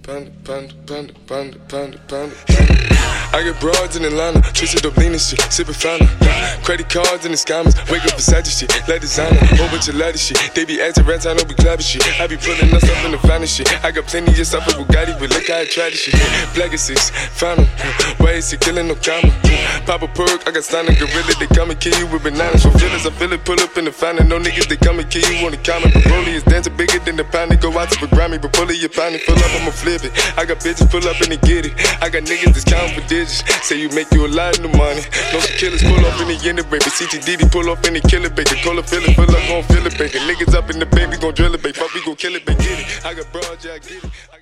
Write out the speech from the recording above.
Panda. I get broads in Atlanta, twisted up lean and shit, sippin' fountain. Credit cards in the scammers, wake up Versace shit, like designer, whole bunch of lattice shit. They be acting rats, I know be clapping shit. I be pulling us up in the finest shit. I got plenty of stuff with Bugatti, but look how I try this shit. Black is 6, found him. Why is he killing no comma? Pop a perk, I got signed a gorilla, they come and kill you with bananas. For feelings, I feel it, pull up in the fountain. No niggas, they come and kill you on the counter. Broly is dancing bigger than the pound. They go out to the Grammy, but pull it, your pound, pull up, I'ma flip it. I got bitches pull up and they get it. I got niggas that's counting for digits. Say you make you a lot of money. No killers pull up in the end of baby. CTDD pull up in the killer baby. Call a feeling, fill up, gon' feel it baby. Niggas up in the baby, gon' drill it baby. Fuck, we gon' kill it baby. Get it. I got broad, yeah, I get it.